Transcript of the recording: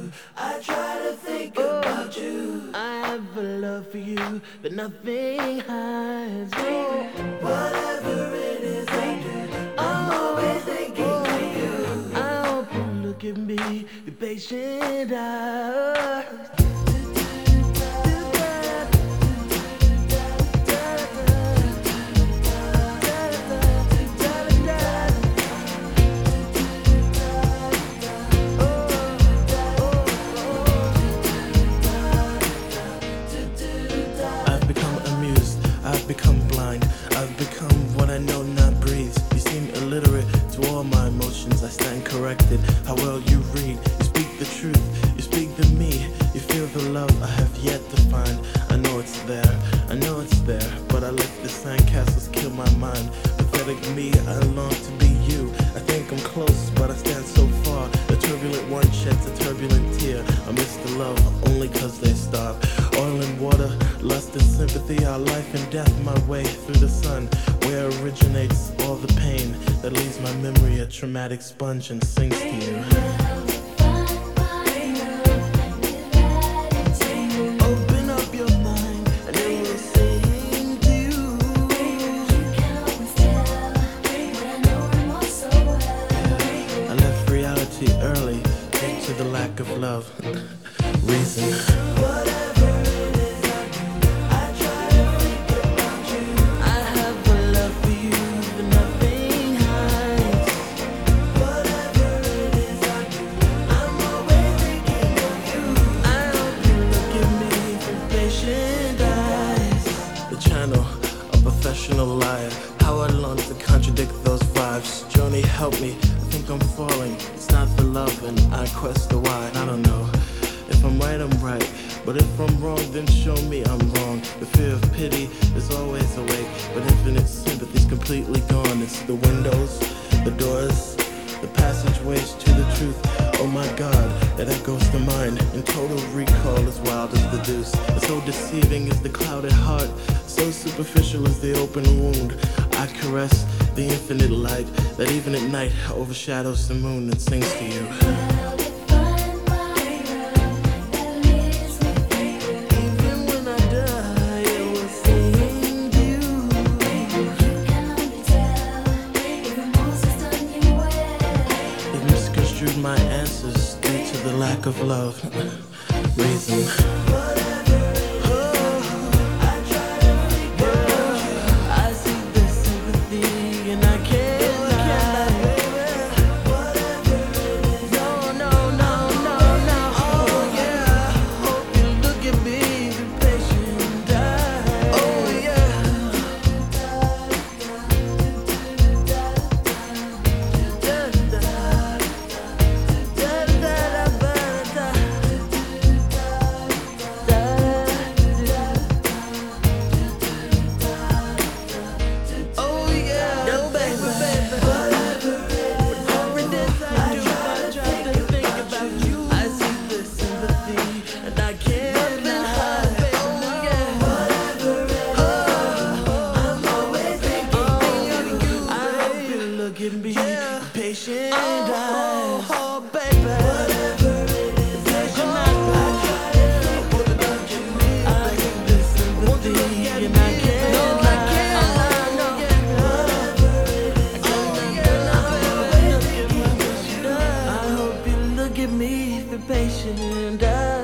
I try to think about you. I have a love for you, but nothing hides. Whatever it is I do, I'm always thinking of you. I hope you look at me, be patient. I've become amused, I've become blind, I've become what I know not breathe. You seem illiterate to all my emotions, I stand corrected. How well you read, you speak the truth, you speak to me. You feel the love I have yet to find. I know it's there, I know it's there, but I let the sandcastles kill my mind. Pathetic me, I long to be you. I think I'm close, but I stand so far. The turbulent one sheds a turbulent tear. I miss the love only cause they starve. Oil and water, lust and sympathy, our life and death, my way through the sun, where originates all the pain that leaves my memory a traumatic sponge and sings to you. Open up your mind and it will sing to you. I left reality early due to the lack of love. Reason. Professional liar, how I long to contradict those vibes. Joni, help me, I think I'm falling. It's not the love and I quest the why. I don't know, if I'm right, I'm right, but if I'm wrong, then show me I'm wrong. The fear of pity is always awake, but infinite sympathy's completely gone. It's the windows, the doors, the passageways to the truth. Oh my God, that echoes the mind, and total recall as wild as the deuce. So deceiving is the clouded heart, so superficial is the open wound. I caress the infinite light that even at night overshadows the moon and sings to you. Even when I die, it will sing to you. It misconstrued my answers due to the lack of love. Reason. Patient eyes. Oh, baby. Whatever it is, patient eyes. I think this sympathy and I can't lie. Whatever it is, I hope you look at me for patient eyes.